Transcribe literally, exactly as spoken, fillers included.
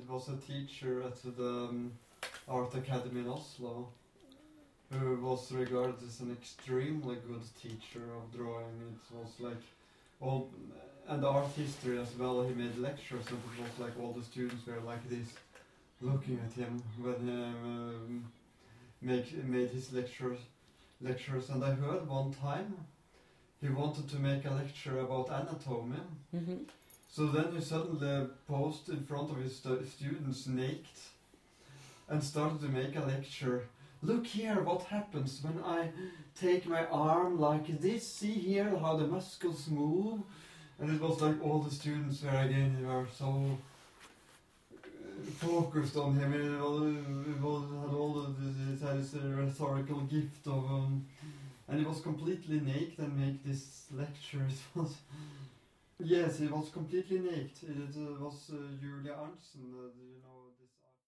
was a teacher at the um, Art Academy in Oslo who was regarded as an extremely good teacher of drawing. It was like all, and art history as well. He made lectures, and it was like all the students were like this, looking at him when he um, make, made his lectures. Lectures, and I heard one time he wanted to make a lecture about anatomy. Mm-hmm. So then he suddenly posed in front of his stu- students naked and started to make a lecture. Look here, what happens when I take my arm like this. See here how the muscles move. And it was like all the students were again, they were so uh, focused on him. He had all the, this, had this rhetorical gift of, um, and he was completely naked and make this lecture. It was, yes, he was completely naked. It uh, was uh, Julia Arntzen, uh, you know.